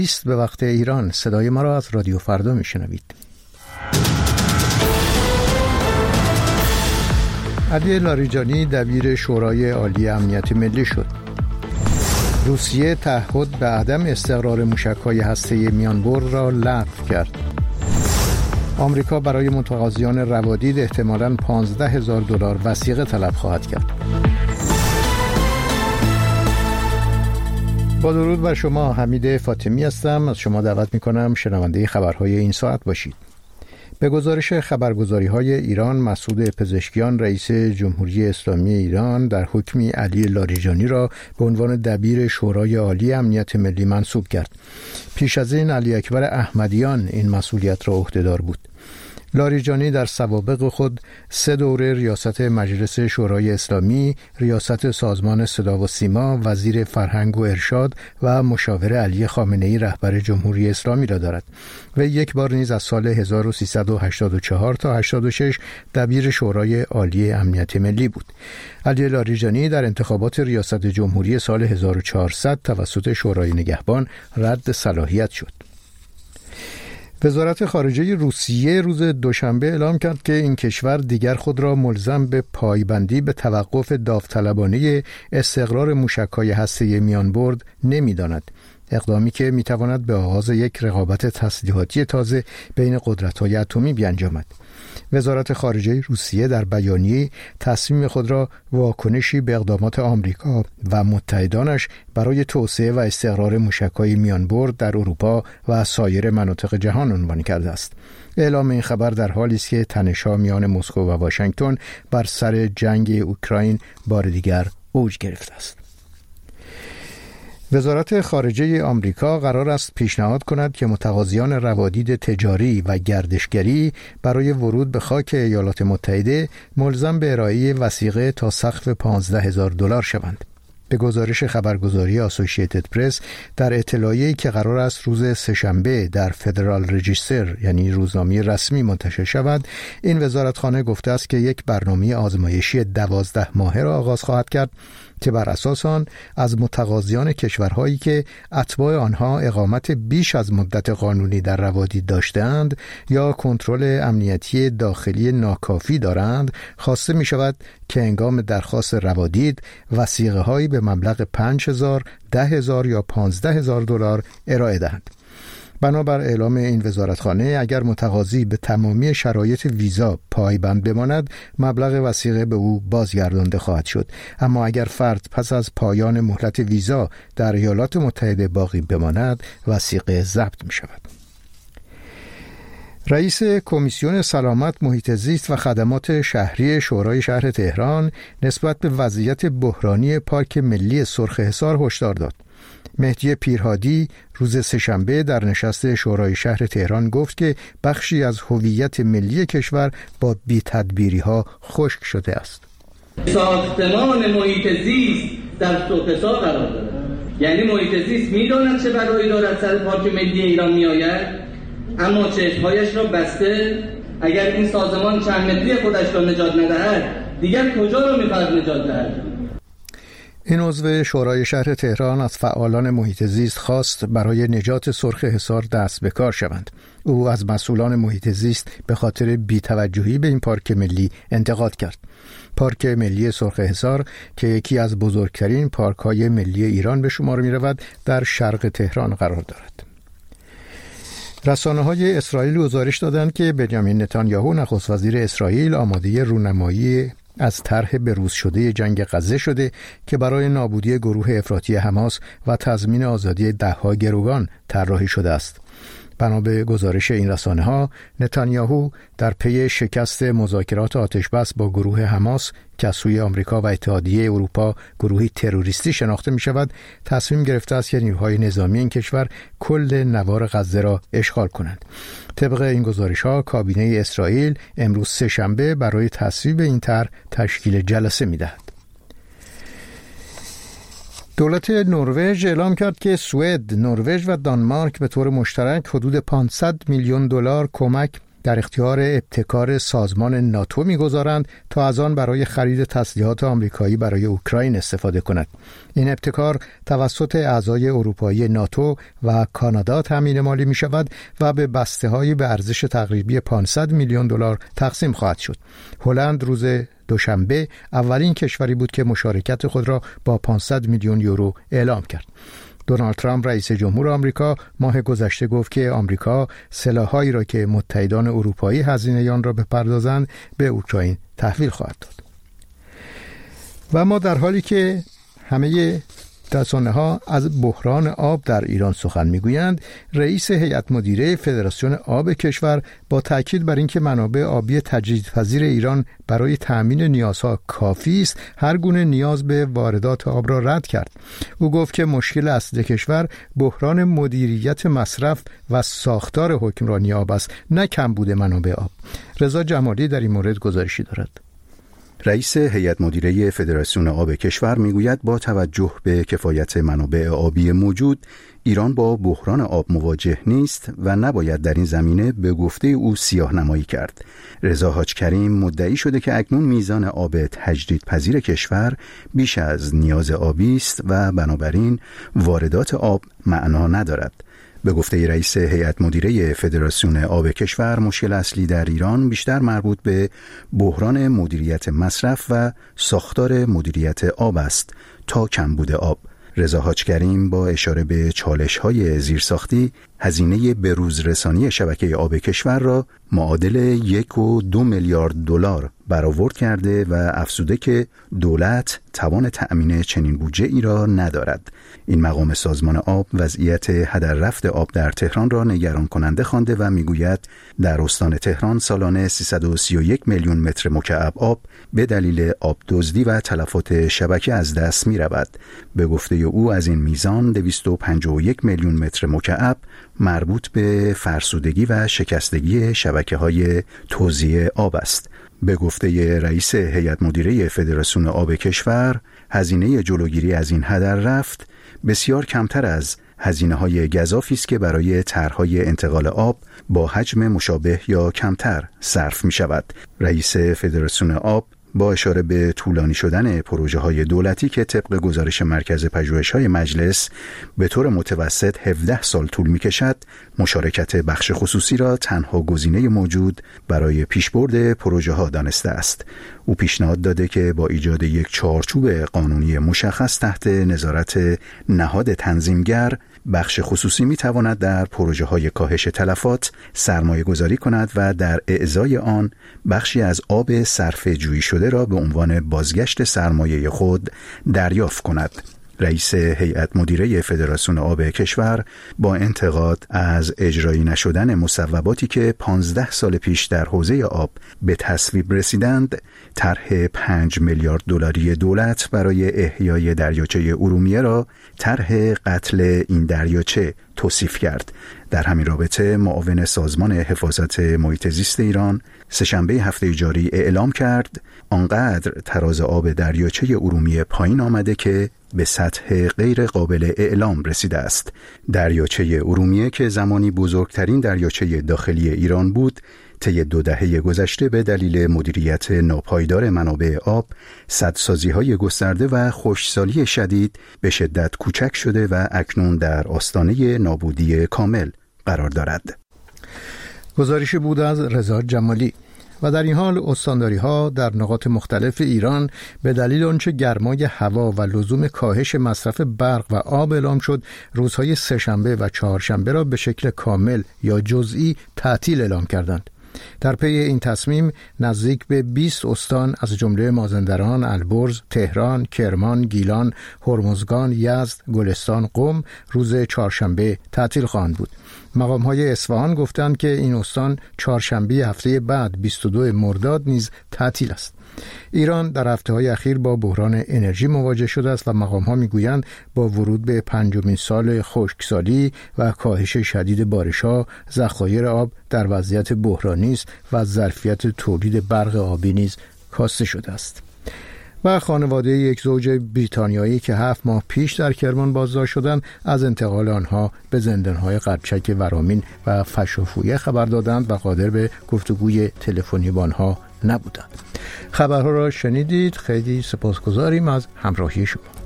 است به وقت ایران. صدای ما را از رادیو فردا میشنوید. علی لاریجانی دبیر شورای عالی امنیت ملی شد. روسیه تعهد به عدم استقرار موشک‌های هسته‌ای میانبرد را لغو کرد. آمریکا برای متقاضیان روادید احتمالاً $15,000 وثیقه طلب خواهد کرد. با درود بر شما، حمید فاطمی هستم. از شما دعوت می‌کنم شنونده خبرهای این ساعت باشید. به گزارش خبرگزاری‌های ایران، مسعود پزشکیان رئیس جمهوری اسلامی ایران در حکمی علی لاریجانی را به عنوان دبیر شورای عالی امنیت ملی منصوب کرد. پیش از این علی اکبر احمدیان این مسئولیت را عهده‌دار بود. لاریجانی در سوابق خود 3 دوره ریاست مجلس شورای اسلامی، ریاست سازمان صدا و سیما، وزیر فرهنگ و ارشاد و مشاور علی خامنه‌ای رهبر جمهوری اسلامی را دارد و یک بار نیز از سال 1384 تا 86 دبیر شورای عالی امنیت ملی بود. علی لاریجانی در انتخابات ریاست جمهوری سال 1400 توسط شورای نگهبان رد صلاحیت شد. وزارت خارجه روسیه روز دوشنبه اعلام کرد که این کشور دیگر خود را ملزم به پایبندی به توقف داوطلبانه استقرار موشک‌های هسته‌ای میانبرد نمی‌داند، اقدامی که می‌تواند به آغاز یک رقابت تسلیحاتی تازه بین قدرت‌های اتمی بیانجامد. وزارت خارجه روسیه در بیانیه تصمیم خود را واکنشی به اقدامات آمریکا و متحدانش برای توسعه و استقرار موشک‌های میانبرد در اروپا و سایر مناطق جهان عنوان کرده است. اعلام این خبر در حالی است که تنش‌ها میان مسکو و واشنگتن بر سر جنگ اوکراین بار دیگر اوج گرفته است. وزارت خارجه آمریکا قرار است پیشنهاد کند که متقاضیان روادید تجاری و گردشگری برای ورود به خاک ایالات متحده ملزم به ارائه وثیقه تا سقف $15,000 شوند. به گزارش خبرگزاری آسوشییتد پرس، در اطلاعیه‌ای که قرار است روز سه‌شنبه در فدرال رجیستر یعنی روزنامه رسمی منتشر شود، این وزارتخانه گفته است که یک برنامه آزمایشی 12 ماهه را آغاز خواهد کرد که بر اساس آن از متقاضیان کشورهایی که اتباع آنها اقامت بیش از مدت قانونی در روادید داشتند یا کنترل امنیتی داخلی ناکافی دارند خواسته می شود که هنگام درخواست روادید وثیقه‌هایی به مبلغ $5,000، $10,000 یا $15,000 ارائه دهند. بنابر اعلام این وزارتخانه، اگر متقاضی به تمامی شرایط ویزا پایبند بماند، مبلغ وثیقه به او بازگردانده خواهد شد. اما اگر فرد پس از پایان مهلت ویزا در ایالات متحده باقی بماند، وثیقه ضبط می شود. رئیس کمیسیون سلامت، محیط زیست و خدمات شهری شورای شهر تهران نسبت به وضعیت بحرانی پارک ملی سرخ حصار هشدار داد. مهدی پیرهادی روز سه‌شنبه در نشست شورای شهر تهران گفت که بخشی از هویت ملی کشور با بی‌تدبیری‌ها خشک شده است. ساختمان محیط زیست در سرخ قرار دارد. یعنی محیط زیست می‌داند چه بلایی دارد سر پارک ملی ایران می‌آید، اما چشم‌هایش را بسته. اگر این سازمان چند متری خودش را نجات ندهد، دیگر کجا را می‌خواهد نجات دهد؟ این عضو شورای شهر تهران از فعالان محیط زیست خواست برای نجات سرخ حصار دست به کار شوند. او از مسئولان محیط زیست به خاطر بی‌توجهی به این پارک ملی انتقاد کرد. پارک ملی سرخ حصار که یکی از بزرگترین پارک‌های ملی ایران به شمار می‌رود، در شرق تهران قرار دارد. رسانه‌های اسرائیل گزارش دادند که بنیامین نتانیاهو نخست وزیر اسرائیل آماده رونمایی از طرح بروز شده جنگ غزه شده که برای نابودی گروه افراطی حماس و تضمین آزادی ده‌ها گروگان طراحی شده است. بنا به گزارش این رسانه‌ها، نتانیاهو در پی شکست مذاکرات آتشبس با گروه حماس که از سوی آمریکا و اتحادیه اروپا گروهی تروریستی شناخته می‌شود، تصمیم گرفته است که نیروهای نظامی این کشور کل نوار غزه را اشغال کنند. طبق این گزارش‌ها، کابینه اسرائیل امروز سه‌شنبه برای تصویب این طرح تشکیل جلسه می‌دهد. دولت نروژ اعلام کرد که سوئد، نروژ و دانمارک به طور مشترک حدود $500 میلیون کمک در اختیار ابتکار سازمان ناتو می‌گذارند تا از آن برای خرید تسلیحات آمریکایی برای اوکراین استفاده کند. این ابتکار توسط اعضای اروپایی ناتو و کانادا تامین مالی می‌شود و به بسته‌هایی به ارزش تقریبی 500 میلیون دلار تقسیم خواهد شد. هلند روز دوشنبه اولین کشوری بود که مشارکت خود را با 500 میلیون یورو اعلام کرد. دونالد ترامپ رئیس جمهور آمریکا ماه گذشته گفت که آمریکا سلاح‌هایی را که متحدان اروپایی هزینه آن را بپردازند به اوکراین تحویل خواهد داد. و ما در حالی که همه رسانه‌ها از بحران آب در ایران سخن می‌گویند، رئیس هیئت مدیره فدراسیون آب کشور با تاکید بر اینکه منابع آبی تجدیدپذیر ایران برای تأمین نیازها کافی است، هر گونه نیاز به واردات آب را رد کرد. او گفت که مشکل اصلی کشور بحران مدیریت مصرف و ساختار حکمرانی آب است، نه کمبود منابع آب. رضا جمالی در این مورد گزارشی دارد. رئیس هیئت مدیره فدراسیون آب کشور میگوید با توجه به کفایت منابع آبی موجود، ایران با بحران آب مواجه نیست و نباید در این زمینه به گفته او سیاه‌نمایی کرد. رضا حاج کریم مدعی شده که اکنون میزان آب تجدیدپذیر کشور بیش از نیاز آبی است و بنابراین واردات آب معنا ندارد. به گفته رئیس هیئت مدیره فدراسیون آب کشور، مشکل اصلی در ایران بیشتر مربوط به بحران مدیریت مصرف و ساختار مدیریت آب است تا کمبود آب. رضا حاج کریم با اشاره به چالش‌های زیرساختی، هزینه بروز رسانی شبکه آب کشور را معادل 1.2 میلیارد دلار برآورد کرده و افزوده که دولت توان تأمین چنین بودجه‌ای را ندارد. این مقام سازمان آب وضعیت هدر رفت آب در تهران را نگران کننده خوانده و میگوید در استان تهران سالانه 331 میلیون متر مکعب آب به دلیل آب دزدی و تلفات شبکه از دست می رود. به گفته او از این میزان 251 میلیون متر مکعب مربوط به فرسودگی و شکستگی شبکه‌های توزیع آب است. به گفته رئیس هیئت مدیره فدراسیون آب کشور، هزینه جلوگیری از این هدر رفت بسیار کمتر از هزینه‌های گزافی است که برای طرح‌های انتقال آب با حجم مشابه یا کمتر صرف می‌شود. رئیس فدراسیون آب با اشاره به طولانی شدن پروژه‌های دولتی که طبق گزارش مرکز پژوهش‌های مجلس به طور متوسط 17 سال طول می‌کشد، مشارکت بخش خصوصی را تنها گزینه موجود برای پیشبرد پروژه‌ها دانسته است. او پیشنهاد داده که با ایجاد یک چارچوب قانونی مشخص تحت نظارت نهاد تنظیمگر، بخش خصوصی می‌تواند در پروژه‌های کاهش تلفات سرمایه گذاری کند و در اعزای آن بخشی از آب صرفه جویی شده را به عنوان بازگشت سرمایه خود دریافت کند. رئیس هیئت مدیره فدراسیون آب کشور با انتقاد از اجرایی نشدن مصوباتی که 15 سال پیش در حوزه آب به تصویب رسیدند، طرح 5 میلیارد دلاری دولت برای احیای دریاچه ارومیه را طرح قتل این دریاچه توصیف کرد. در همین رابطه معاون سازمان حفاظت محیط زیست ایران سه‌شنبه هفته جاری اعلام کرد آنقدر تراز آب دریاچه ارومیه پایین آمده که به سطح غیر قابل اعلام رسیده است. دریاچه ارومیه که زمانی بزرگترین دریاچه داخلی ایران بود، طی 2 دهه گذشته به دلیل مدیریت ناپایدار منابع آب، سدسازی‌های گسترده و خشکسالی شدید به شدت کوچک شده و اکنون در آستانه نابودی کامل قرار دارد. گزارشی بود از رضا جمالی. و در این حال استانداری‌ها در نقاط مختلف ایران به دلیل آنچه گرمای هوا و لزوم کاهش مصرف برق و آب اعلام شد، روزهای سه‌شنبه و چهارشنبه را به شکل کامل یا جزئی تعطیل اعلام کردند. در پی این تصمیم نزدیک به 20 استان از جمله مازندران، البرز، تهران، کرمان، گیلان، هرمزگان، یزد، گلستان، قم روز چهارشنبه تعطیل خواهند بود. مقام‌های اصفهان گفتند که این استان چهارشنبه هفته بعد 22 مرداد نیز تعطیل است. ایران در هفته‌های اخیر با بحران انرژی مواجه شده است و مقام‌ها می‌گویند با ورود به 5مین سال خشکسالی و کاهش شدید بارش‌ها، ذخایر آب در وضعیت بحرانی است و ظرفیت تولید برق آبی نیز کاسته شده است. و خانواده یک زوج بریتانیایی که 7 ماه پیش در کرمان بازداشت شدند از انتقال آنها به زندان‌های قبچک ورامین و فشوفویه خبر دادند و قادر به گفتگوی تلفنی با آنها نبودند. خبرها را شنیدید. خیلی سپاسگزاریم از همراهی شما.